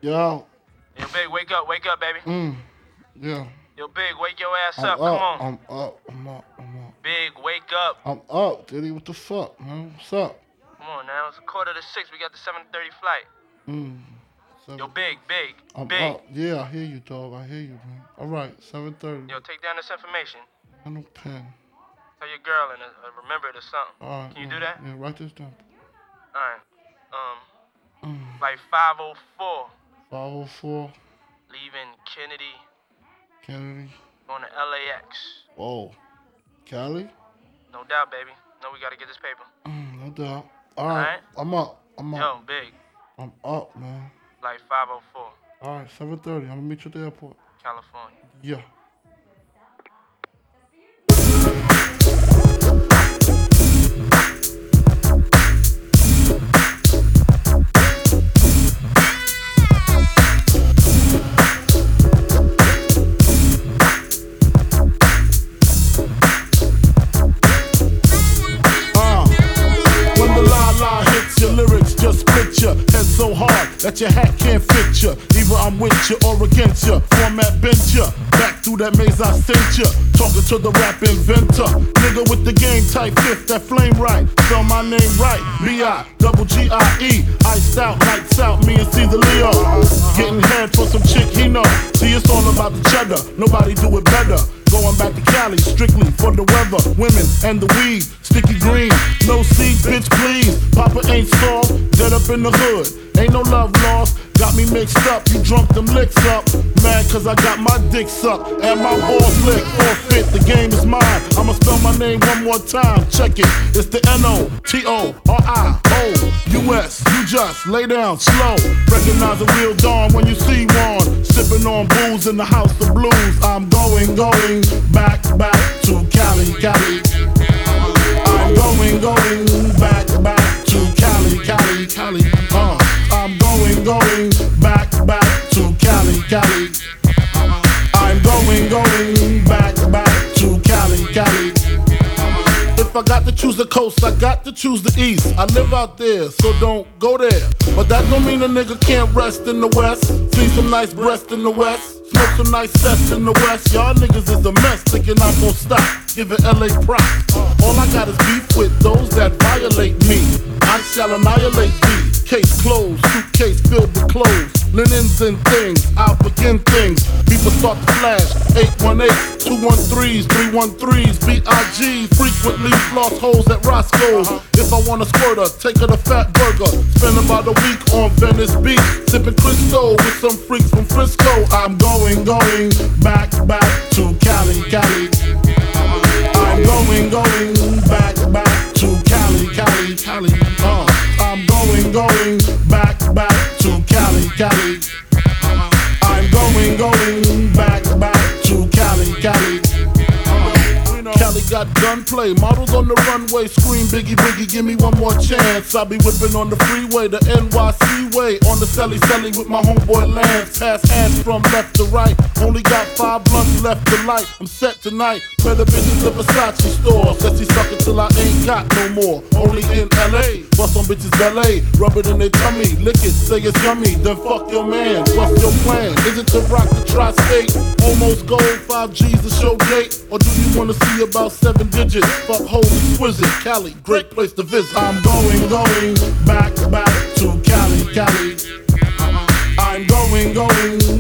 Yo. Yo, Big, wake up, baby. Yeah. Yo, Big, wake your ass I'm up. Come up. on. I'm up. I'm up. I'm up. Big, wake up. I'm up, Diddy. What the fuck, man? What's up? Come on now. It's 5:45. We got the 7:30 flight. Yo, Big. I'm Big. up. Yeah, I hear you, dog. I hear you, man. All right, 7:30. Yo, take down this information. I no pen. Tell your girl and remember it or something. All right. Can you do that? Yeah, write this down. All right. Like 5:04. 504. Leaving Kennedy. going to LAX. Whoa. Cali? No doubt, baby. No, we gotta get this paper. No doubt. All right. I'm up. I'm up. Yo, Big. I'm up, man. Like 5:04. All right, 7:30. I'm gonna meet you at the airport. California. Yeah. When the la hits your lyrics, just split your head so hard that your hat can't fit you. Either I'm with you or against you. Format bent you. Back through that maze I sent you. Talking to the rap inventor. Nigga with the game type fifth, that flame right. Spell my name right. B-I-double-G-I-E. Iced out, lights out, me and Caesar Leo. Getting head for some chick he know. See, it's all about the cheddar. Nobody do it better. Going back to Cali, strictly for the weather, women, and the weed. Sticky green, no seed, bitch, please. Papa ain't soft, dead up in the hood. Ain't no love lost, got me mixed up. You drunk them licks up. Mad cause I got my dick sucked and my balls licked. Forfeit, the game is mine. I'ma spell my name one more time. Check it, it's the N-O-T-O-R-I-O-U-S. You just lay down slow. Recognize a real dawn when you see one. Sipping on booze in the house of blues. I'm going back to Cali. I'm going back to Cali. I'm going back to Cali. I'm going back to Cali. If I got to choose the coast, I got to choose the east. I live out there, so don't go there. But that don't mean a nigga can't rest in the west. See some nice breasts in the west. Smoke some nice sets in the west. Y'all niggas is a mess, thinking I'm gon' stop. Giving LA props. All I got is beef with those that violate me. I shall annihilate thee. Case closed, suitcase filled with clothes. Linens and things, I'll begin things. People start to flash. 818-213s, 313s, B.I.G. Frequently floss holes at Roscoe's. If I want a squirter, take her to Fat Burger. Spend about a week on Venice Beach. Sipping Crisco with some freaks from Frisco. I'm going back to Cali. I'm going back to Cali. I'm going back to Cali. I'm going back to Cali. Cali got gunplay, models on the runway, scream Biggie, give me one more chance. I be whipping on the freeway, the NYC way, on the celly with my homeboy Lance. Pass hands from left to right, only got 5 blunts left to light. I'm set tonight, better bitches the Versace store. Says he suck it till I ain't got no more. Only in LA, bust on bitches ballet, rub it in their tummy, lick it, say it's yummy, then fuck your man. What's your plan? Is it to rock the tri-state? Almost gold, 5 G's a show date, or do you wanna see about 7 digits? Fuck holy exquisite, Cali, great place to visit. I'm going back to Cali. I'm going